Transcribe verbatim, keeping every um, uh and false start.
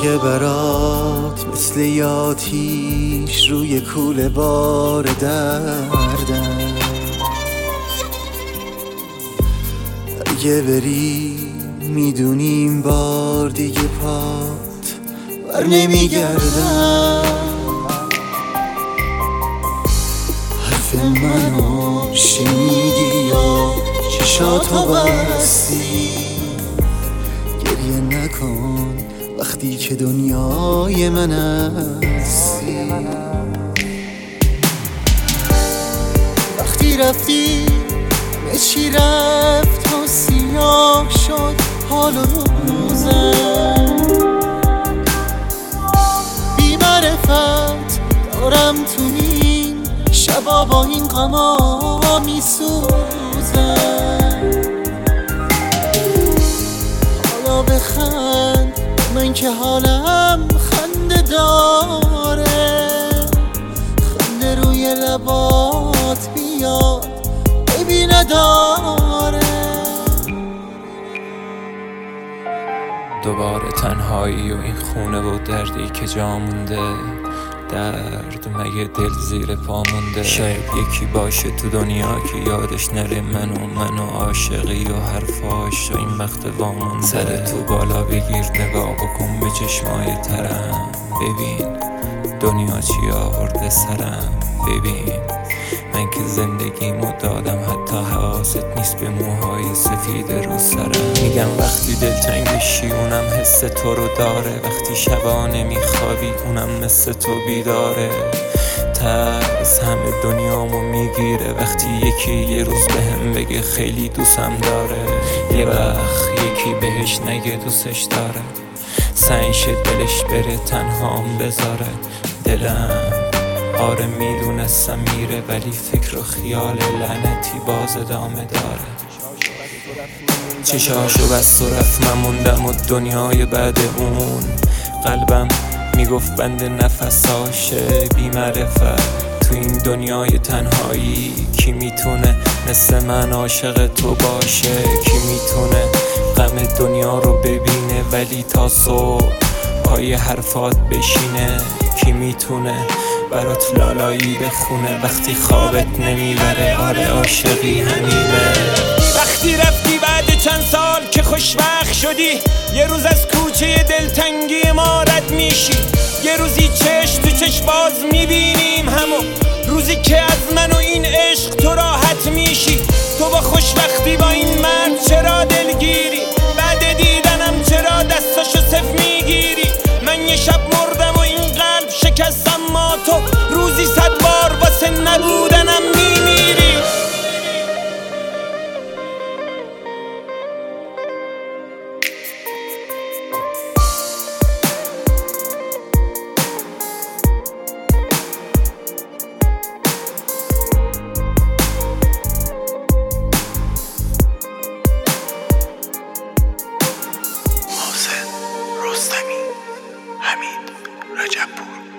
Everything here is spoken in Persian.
اگه برات مثل یاتیش روی کوله بار دردم، اگه بری میدونیم بار دیگه پات بر نمیگردم. حرف منو شنیدی یا چشاتو بستی؟ گریه نکن وقتی که دنیای من هستی. وقتی رفتی همه چی رفت و سیاه شد حال و روزم. بی معرفت دارم تو این شبا با این غما میسوزم. حالا بخند من که حالم خنده داره، خنده روی لبات بیاد ببی نداره. دوباره تنهایی و این خونه و دردی که جا مونده، درد مگه دل زیر پا مونده. شاید یکی باشه تو دنیا که یادش نره منو منو عاشقی و حرفاش و این وقت وامونده. سر تو بالا بگیر نگاه بکن به چشمای ترم، ببین دنیا چی آورده سرم. ببین من که زندگیمو دادم، حتی حواست نیست به موهای سفید رو سرم. میگم وقتی دلتنگ بشی اونم حس تو رو داره، وقتی شبا نمیخوابی اونم مثل تو بیداره. ترس همه دنیامو میگیره وقتی یکی یه روز بهم بگه خیلی دوستم داره. یه وقت یکی بهش نگه دوستش داره، سعیش دلش بره تنهام بذاره. دلم آره میدونستم میره، ولی فکر و خیال لعنتی باز ادامه داره. چشاشو بست و رفت من موندم و دنیای بعد اون. قلبم میگفت بند نفساشه بی معرفت تو این دنیای تنهایی. کی میتونه مثل من عاشق تو باشه؟ کی میتونه غم دنیا رو ببینه ولی تا صبح پای حرفات بشینه؟ کی میتونه برات لالایی بخونه وقتی خوابت نمیبره؟ آره عاشقی همینه. وقتی رفتی بعد چند سال که خوشبخت شدی، یه روز از کوچه دلتنگی ما رد میشی. یه روزی چشم تو چشم باز میبینیم همو، روزی که از من و این عشق تو راحت میشی. تو با خوشبختی با این مرد چرا دلگیری؟ بعد دیدنم چرا دستاشو صف میگیری؟ من یه شب مردم و این قلب شکستم، ما تو روزی صد بار واسه نبودنم میمیری. محسن رستمی، حمید رجبپور.